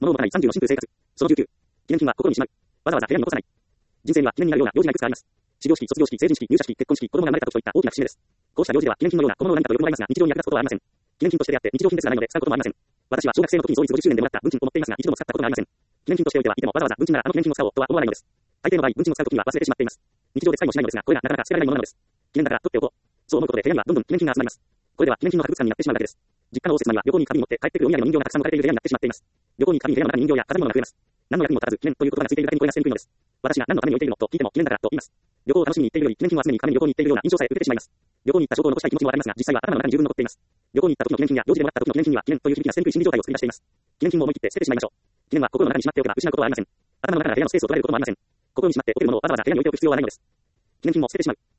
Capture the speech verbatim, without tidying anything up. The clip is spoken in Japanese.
物を持たないさんじゅうの真空生活。そのじゅうきゅう。記念品は心にしまう。わざわざ部屋に残さない。人生には記念になるような行事がいくつかあります。始業式、卒業式、成人式、入社式、結婚式、子供が生まれた時といった大きな節目です。こうした行事では記念品のような小物を何かと喜ばれますが、日常に役立つことはありません。記念品としてであって日常品ですがないので使うこともありません。私は小学生の時に創立ごじゅっしゅうねんでもらった文鎮を持っていますが、一度も使ったことがありません。記念品としておいてはいてもわざわざ文鎮ならあの記念品を使おうとは思わないのです。大抵の場合、文鎮を使う時には忘れてしまっています。日常で使いもしないのですが、これがなかなか捨てられないものなのです。記念だから取っておこう。そう思うことで部屋にはどんどん記念品が集まります。これでは記念品の博物館になってしまうだけです。実家の応接間には旅行に紙に持って帰ってくるお土産の人形がたくさん置かれている部屋になってしまっています。旅行に紙に部屋の中に人形や飾り物が増えます。何の役にも立たず記念という言葉がついているだけに声が捨てにくいのです。私が何のために置いているのと聞いても記念だからと言います。旅行を楽しみに行っているより記念品を集めに行くために旅行に行っているような印象さえ受けてしまいます。旅行に行った証拠を残したい気持ちもわかりますが、実際は頭の中に十分残っています。旅行に行った時の記念品や行事でもらった時の記念品には記念という響きが捨てにくい心理状態を作り出しています。記念品を思い切って捨ててしまいましょう。記念は心の中にしまっておけば失うことはありません。頭の中から部屋のスペースを取られることもありません。ここにしまっておけるものをわざわざ部屋に置いておく必要はないのです。記念品も捨ててしまう。